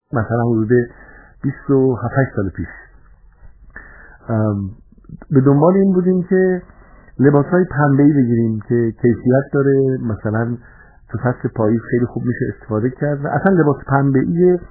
مثلا حدود 27 سال پیش به دنبال این بودیم که لباسهای پنبه‌ای بگیریم که کیفیت داره، مثلا تو فصل پاییز خیلی خوب میشه استفاده کرد و اصلا لباس پنبه‌ای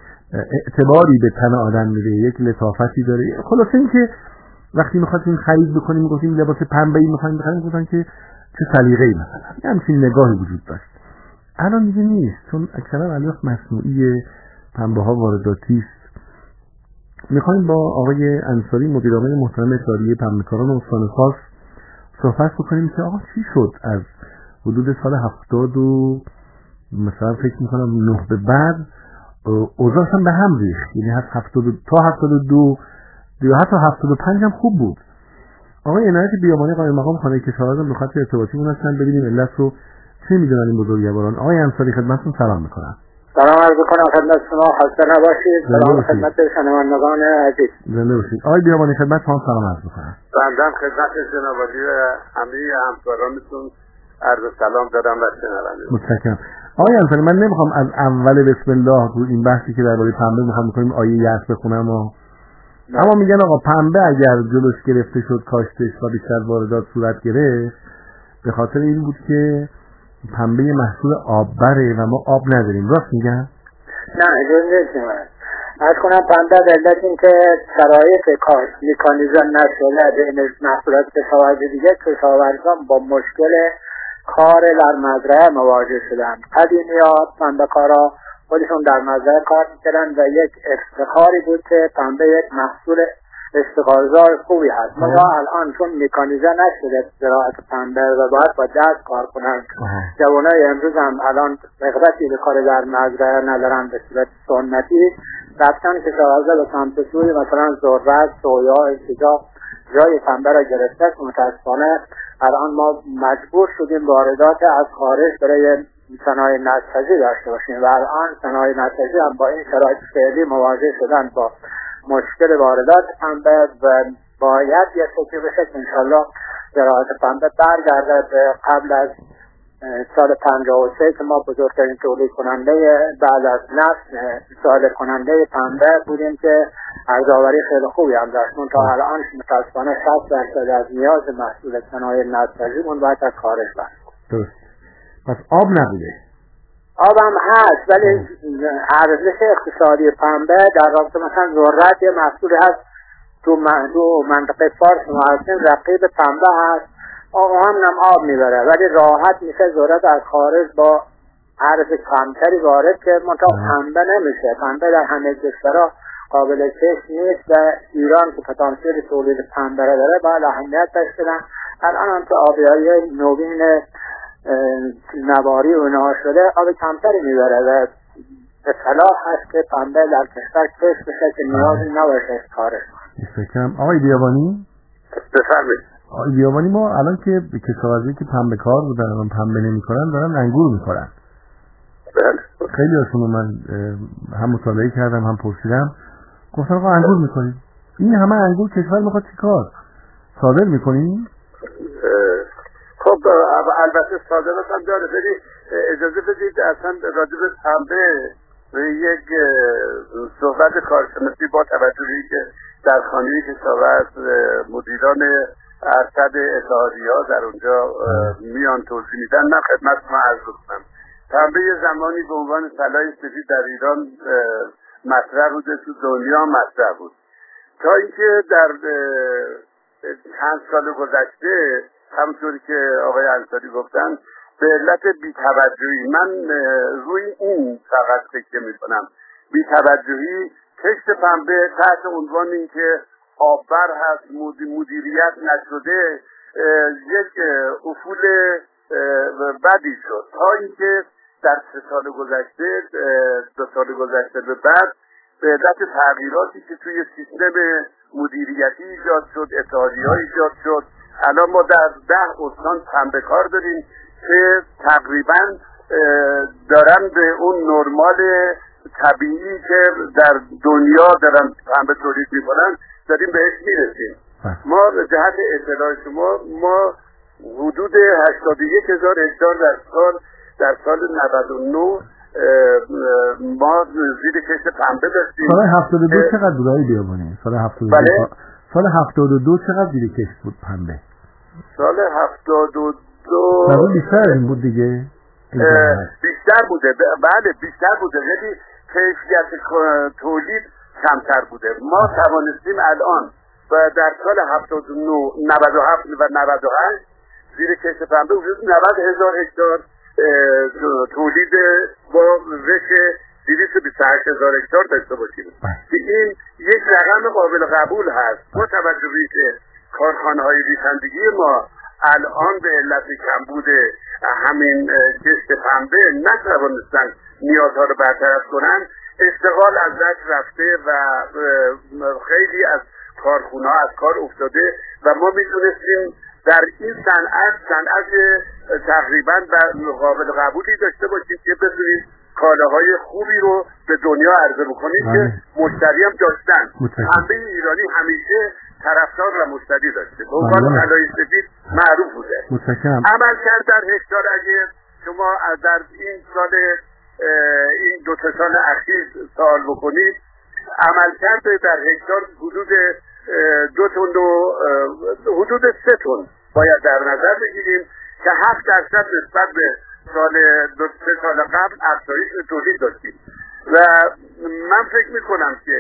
اعتباری به تن آدم میده، یک لطافتی داره. خلاصه این که وقتی می‌خواستیم خرید بکنیم گفتیم لباس پنبه‌ای می‌خوایم بخریم، گفتن که چه سلیقه‌ای مثلا همین نگاهی وجود داشت. الان دیگه نیست، چون اکثرا البته مصنوعی پنبه‌ها وارداتی است. می‌خوایم با آقای انصاری مدیر عامل محترم اتحادیه پنبه‌کاران استان فارس صحبت بکنیم که آقا چی شد از حدود سال 70 و مثلا فکر می‌کنم 9 به بعد اوضاع هم به هم ریخت، یعنی از 70 تا 72 یا حتی 75 هم خوب بود. آقای عنایت بیابانی قائم مقام خانه کشاورزان به خاطر ارتباطیمون هستن، ببینیم علت رو چه می‌دونن این بزرگواران. آقای انصاری خدمتتون سلام می‌کنم. سلام عرض می‌کنم خدمت شما، خسته نباشید. سلام خدمت شنوندگان عزیز. زنده باشید. آقای بیابانی خدمت شما سلام عرض می‌کنم. بنده خدمت جناب عالی و همه همکارانتون عرض سلام دارم و شنوندگان. متشکرم. آقای انصاری من نمی‌خوام از اول بسم الله رو این بحثی که درباره پنبه می‌خوام بکنیم آیه یأس بخونم اما میگن آقا پنبه اگر جلوش گرفته شد کاشتش و بیشتر واردات صورت گرفت به خاطر این بود که پنبه محصول آببره و ما آب نداریم. راست میگن؟ نه اجازه نمیدم. از کنم پنبه به علت این که شرایط کار میکانیزم نشده بین محصولات کشاورزی دیگه، کشاورزان با مشکل کار در مزرعه مواجه شدن. قدیمی‌ها پنبه‌کارا خودشون در مزرعه کار میکردن و یک افتخاری بود که پنبه یک محصول استقلالزار خوبی هست. ما الان چون مکانیزه نشده زراعت پنبه و باید با دست کار کنن، جوانای امروز هم الان رغبتی به کار در مزرعه ندارن به صورت سنتی، رفتن کشاورزا به سمت سوی مثلا ذرت، سویا، ارتجاع جای پنبه را گرفته. متاسفانه الان ما مجبور شدیم واردات از خارج برای صنایع نساجی داشته باشیم و الان صنایع نساجی هم با این شرایط فعلی مواجه شدن با مشکل واردات پنبه و باید یه فکر بشه که انشالله زراعت پنبه برگرده به قبل از سال 53 که ما بزرگترین تولید کننده بعد از نفت صادر کننده پنبه بودیم که ارزآوری خیلی خوبی هم داشت. تا الان متاسفانه 60% از نیاز محصول صنایع نساجیمون باید از خارج باشه. پس آب نبوده. آب هم هست ولی ارزش اقتصادی پنبه در رابطه مثلا ذرت یه محصول هست تو منطقه فارس ما هستیم رقیب پنبه هست، آقا هم آب میبره ولی راحت میشه ذرت از خارج با ارز کمتری وارد که منطقه پنبه نمیشه. پنبه در همه کشورها قابل کشف نیست و ایران که پتانسیل تولید پنبه را داره باید اهمیت داشته. الان هم که آبیاری نوین نواری و اینها شده آب کمتری میبره و به صلاح هست که پنبه در کشور کشف بشه که نیازی نباشه کارش. فکرم آقای بیابانی بفرمایید. آقای بیابانی ما الان که کشاورزی که پنبه کار بودن الان پنبه نمی‌کنن دارن انگور می‌خورن. بله. خیلی هاشون من هم مطالعه کردم هم پرسیدم گفتن آقا انگور می‌کنید. این همه انگور کشور می‌خواد چیکار؟ صادر می‌کنین؟ خب البته صادرات هم داره ولی اجازه بدید اصلا راجع به پنبه یک صحبت کارشناسی با توجهی که در خانه کشاورز مدیران ارشد اتحادیه‌ها در اونجا میان توضیح میدن. من خدمت شما عرض کنم پنبه زمانی به عنوان طلای سفید در ایران مطرح بود، تو دنیا مطرح بود تا اینکه در چند سال گذشته همونطوری که آقای انصاری گفتن به علت بی‌توجهی، من روی این فقط فکر میکنم، بی‌توجهی کشت پنبه تحت عنوان این که آببر هست مدیریت نشده یک افول بدی شد تا اینکه در 3 سال گذشته 2 سال گذشته به بعد به علت تغییراتی که توی سیستم مدیریتی ایجاد شد، اتحادیه‌ها ایجاد شد، الان ما در 10 استان پنبه کار داریم که تقریبا دارن به اون نرمال طبیعی که در دنیا دارن پنبه تولید میکنن داریم بهش میرسیم. ما جهت اطلاع شما ما حدود 81,000 هکتار در سال 99 ما زیر کشت پنبه داشتیم. سال 72 چقدر بود آقای بیابانی؟ سال 72 بله؟ سال 72 چقدر زیر کشت بود پنبه؟ سال 72 بیشتر این بود دیگه؟ بیشتر بوده. بله بیشتر بوده، ولی کیفیت تولید کمتر بوده. ما توانستیم الان و در سال 79 97 و 98 زیر کشت پنبه حدود 90,000 هکتار تولید با وش 228,000 هکتار داشته باشیم که این یک رقم قابل قبول هست با توجه که کارخانه‌های ریسندگی ما الان به علت کمبود همین کشت پنبه نتوانستن نیازها رو برطرف کنن، اشتغال از دست رفته و خیلی از کارخونه‌ها از کار افتاده و ما میتونستیم در این صنعت تقریبا قابل قبولی داشته باشیم که بتونیم کالاهای خوبی رو به دنیا عرضه بکنیم که مشتری هم داشتن. پنبه ایرانی همیشه طرفدار و مشتری داشته. به عنوان طلای سفید معروف بوده. عمل کرد در هکتار اگه شما در این سال این 2 سال اخیر سوال بکنید، عمل کرد در هکتار حدود 2 تن و حدود 3 تن باید در نظر بگیریم که 7% نسبت به سال 2-3 سال قبل افزایش تولید داشتیم و من فکر میکنم که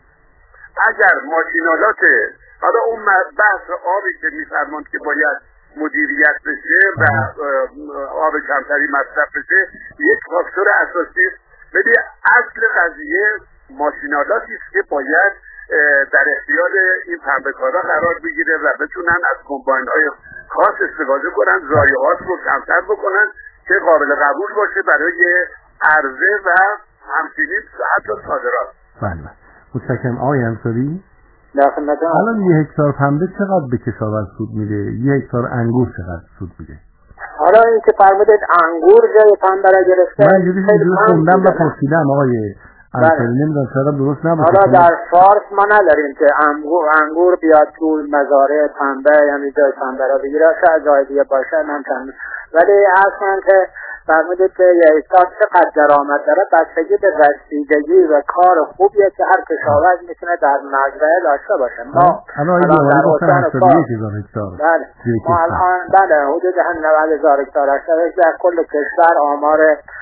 اگر ماشینالات حالا اون بحث آبی که میفرماند که باید مدیریت بشه و آب کمتری مصرف بشه یک فاکتور اساسی است، ولی اصل قضیه ماشینالاتی است که باید در اختیار این پنبه‌کارا قرار بگیره و بتونن از کمباین‌های خاص استفاده کنن، ضایعات رو کمتر بکنن که قابل قبول باشه برای عرضه و همچنین حتی صادرات. بله. متشکرم. آقای انصاری، الان 1 هکتار پنبه چقدر به کشاورز سود میده؟ 1 هکتار انگور چقدر سود میده؟ حالا این که فرمودید انگور جای پنبه را گرفته، من اینجوری خوندم و پرسیدم آقای انصاری، نمیدونم شاید درست نباشه. حالا در فارس ما نداریم که انگور بیاد تو مزارع پنبه، یعنی جای پنبه را بگیره، شاید جای دیگه باشه نمی‌دونم، ولی اصلا که فرمودید که 1 هکتار چقدر درآمد داره، بستگی به رسیدگی و کار خوبیه که هر کشاورز میتونه در مزرعه داشته باشه. ما الان در استان 81,000 هکتار. بله. ما الان بله حدود 90,000 هکتار در کل کشور آمار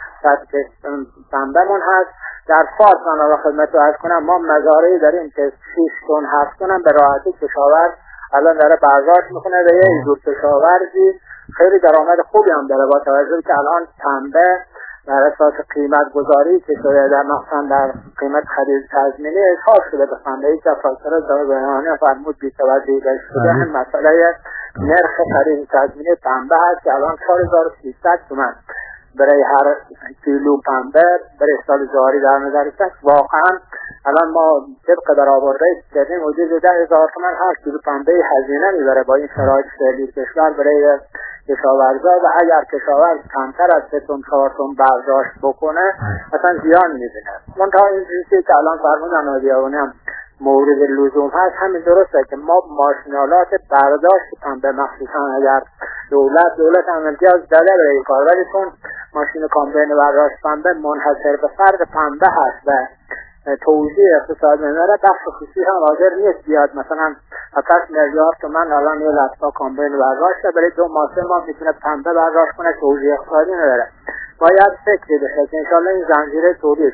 پنبه‌مون هست. در فارس من را خدمت عرض کنم ما مزارعی داریم که 6 تن 7 تن به راحتی کشاورز الان داره برداشت میکنه و یه جور کشاورزی خیلی درآمد خوبی هم داره با توجه که الان پنبه بر اساس قیمت گذاری که شده در مثلا در قیمت خرید تضمینی اظهار شده به پنبه که فاکتور دارایی فرمود بی‌توجهی شده. هم مسئله نرخ خرید تضمینی پنبه هست که الان 4300 تومان برای هر کیلو پنبه برای سال جاری در نظر گرفته. واقعا الان ما طبق برآورده کردیم حدود 10,000 تومان هر کیلو پنبه هزینه میبره با این شرایط فعلی کشور برای کشاورزا و اگر کشاورز کمتر از 3 تن 4 تن برداشت بکنه مثلا زیان میبینه. منتها این چیزی که الان فرمودن آقایون هم مورد لزوم هست همین درسته که ما ماشینالات برداشت پنبه مخصوصا اگر دولت هم امتیاز داده برای کار، ولی چون ماشین کامبین برداشت پنبه منحصر به فرد پنبه هست و توزیع اقتصاد میاره، بخش خصوصی هم حاضر نیست بیاد مثلا 7 میلیارد تومان الان یه لطفا کامبین برداشت برای 2 ماه 3 ماه میتونه پنبه برداشت کنه، توزیع اقتصادی نداره. باید فکری بشه که انشالله این زنجیره تولید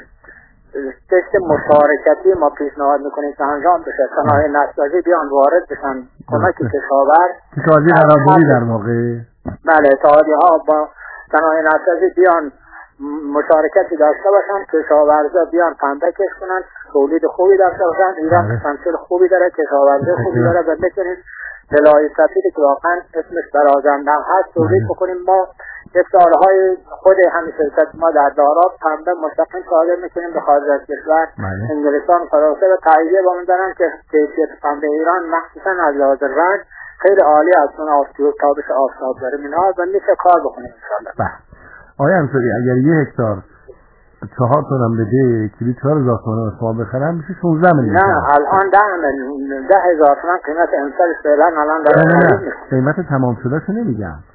کشت مشارکتی ما پیشنهاد میکنیم که انجام بشه، صنایع نساجی بیان وارد بشن کمک کشاورز اتحادیه قراردادی در واقع بله اتحادیه‌ها با صنایع نساجی بیان مشارکتی داشته باشن، کشاورزا بیان پنبه کش کنن، تولید خوبی داشته باشن. ایران پتانسیل خوبی داره، کشاورزی خوبی داره و بتونیم طلای سفیدی که واقعا اسمش برازندم هست تولید بکنیم. ما یک سالهای خود همین شرکت ما در داراب پنبه مستقیم صادر میکنیم به خارج از کشور، انگلستان، فرانسه و تایید با من دارن که کیفیت پنبه ایران مخصوصا از لحاظ رنگ خیلی عالی از اون تابش آفتاب داره اینها و میشه کار بکنیم انشالله. آقای انصاری اگر 1 هکتار 4 تن هم بده کیلو 4,000 تومان شما بخرم میشه 16 میلیون. نه الان 10,000 تومان قیمت امسال فعلا الان داره. قیمت تمام شده شو نمیگم،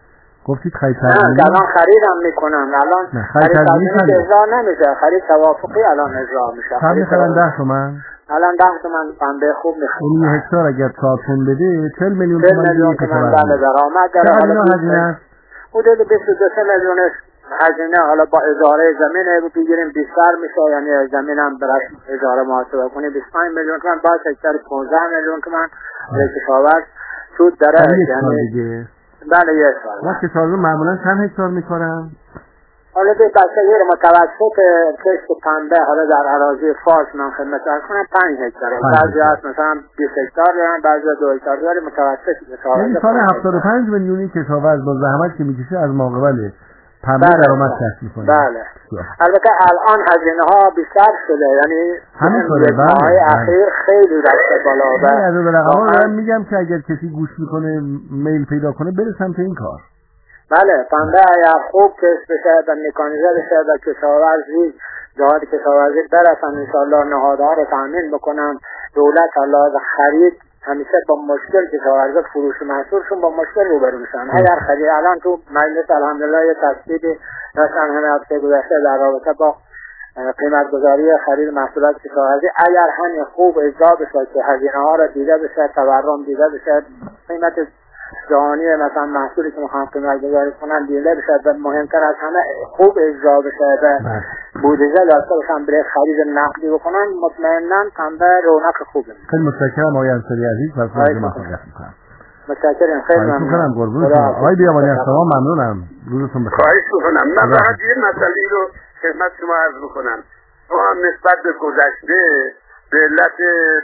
گفتید خرید تضمینی الان خریدم میکنن. الان خرید تضمینی اجرا نمیشه، خرید توافقی الان اجرا میشه. چند میخرن؟ 10 تومن الان 10 تومن پنبه خوب میخرن. اون هکتار اگر 4 تن بده 40 میلیون تومان بله درآمد داره. حالا هزینه است حدود 22 میلیون هزینه. حالا با اجاره زمین بگیریم بیشتر میشه، یعنی زمین هم براش اجاره محاسبه کنی 25 میلیون تومان، باز هکتار 15 میلیون تومان کشاورز سود داره. یعنی بله یک سال. وقتی کشاورز معمولا چند هکتار میکنن؟ حالا به بستگی متوسط کشت پنبه حالا در اراضی فارس من خدمت عرض کنم 5 هکتار. بعضی هست مثلا 20 هکتار دارن، بعضی 2 هکتار دارن. متوسط کشاورز یعنی سال 75 میلیونی کشاورز با زحمت که میکشه از ماقبل پنبه درآمد کسب میکنه. بله. البته الان هزینه ها بیشتر شده، یعنی همینطوره. ماهای اخیر خیلی رفته بالا. از رقما دارم میگم که اگر کسی گوش میکنه میل پیدا کنه بره سمت این کار. بله پنبه اگر خوب کسب بشه و مکانیزه بشه و کشاورزی جهاد کشاورزی برسن انشاءالله نهادها رو تامین بکنن، دولت الله خرید همیشه با مشکل کشاورزا فروش محصولشون با مشکل روبرو میشن. اگر خرید الان تو مجلس الحمدلله یه تصویبی داشتن همه هفته گذشته در رابطه با قیمت گذاری خرید محصولات کشاورزی، اگر همین خوب اجرا بشه که هزینه ها را دیده بشه، تورم دیده بشه، قیمت جهانی مثلا محصولی که میخوان قیمت گذاری کنن دیده بشه و مهمتر از همه خوب اجرا بشه و بودجه داشته باشن برای خرید نقدی بکنن، مطمئناً پنبه رونق خوبه. خیلی متشکرم آقای انصاری عزیز. پس موفقیت میکنم. متشکرم. خیلی ممنونم. قربونتون. آقای بیابانی از شما ممنونم. روزتون بخیر. خواهش میکنم. من فقط یه مسئله رو خدمت شما عرض میکنم. ما هم نسبت به گذشته به علت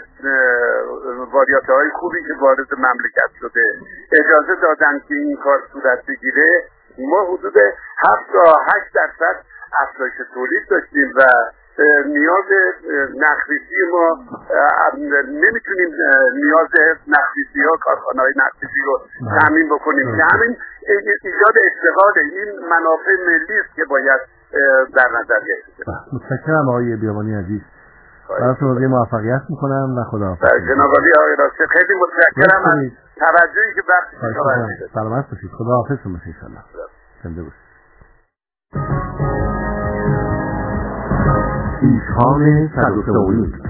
واریاته های خوبی که وارد مملکت شده اجازه دادن که این کار صورت بگیره، ما حدود 7 تا 8% افزایش تولید داشتیم و نیاز نخریسی ما نمیتونیم نیاز نخریسی ها کارخانه های نخریسی رو تامین بکنیم که همین ایجاد اشتغال این منافع ملی است که باید در نظر گرفته. متشکرم آقای بیابانی عزیز. براتون روزی موفقیت میکنم و خداحافظ. جناب علی آقای راستی خیلی متشکرم از توجهی که وقتی شما دادید. سلامت باشید. خداحافظ شما ان شاء الله. زنده باشید. ایشان 103